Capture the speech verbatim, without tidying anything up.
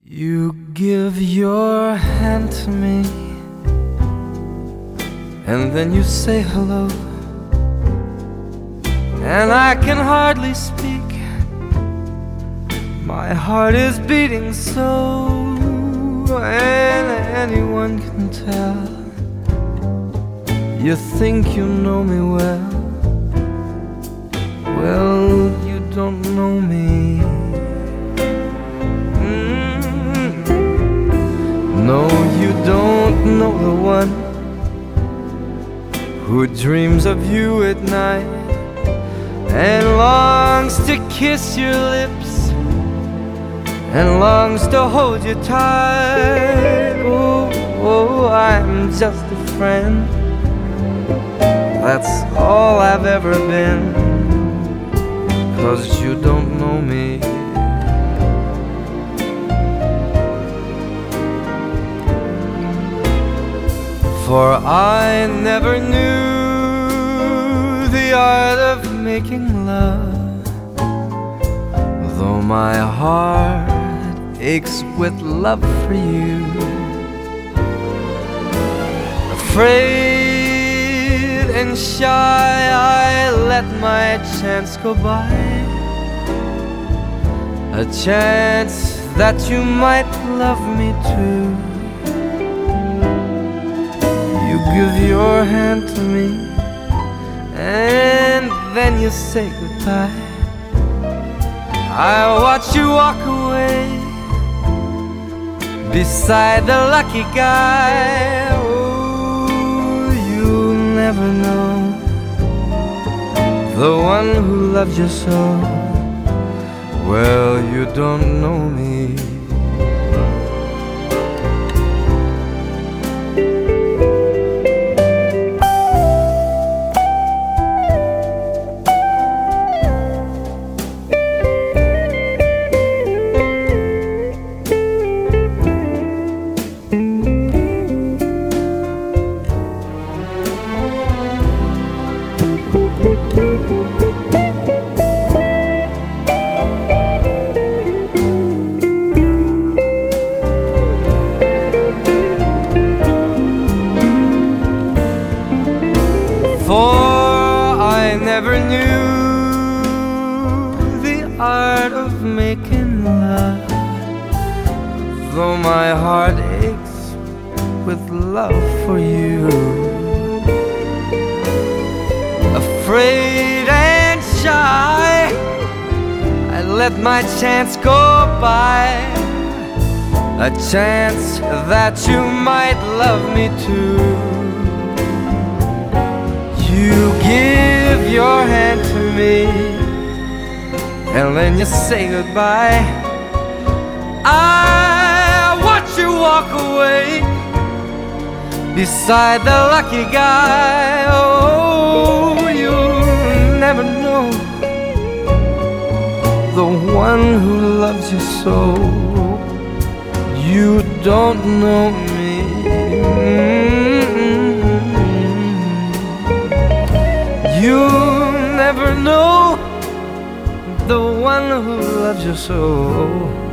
You give your hand to me, and then you say hello, and I can hardly speak. My heart is beating so, and anyone can tell. You think you know me well. Well, you don't know me. No, you don't know the one who dreams of you at night and longs to kiss your lips and longs to hold you tight. Oh, oh, I'm just a friend. That's all I've ever been, 'cause you don't know me. For I never knew the art of making love, though my heart aches with love for you. Afraid and shy, I let my chance go by, a chance that you might love me too. You give your hand to me, and then you say goodbye. I watch you walk away beside the lucky guy. Oh, you'll never know the one who loves you so. Well, you don't know me. For I never knew the art of making love, though my heart aches with love for you. Afraid and shy, I let my chance go by, a chance that you might love me too. You give your hand to me, and then you say goodbye. I watch you walk away beside the lucky guy. Oh, you'll never know the one who loves you so. You don't know me. You'll never know the one who loves you so.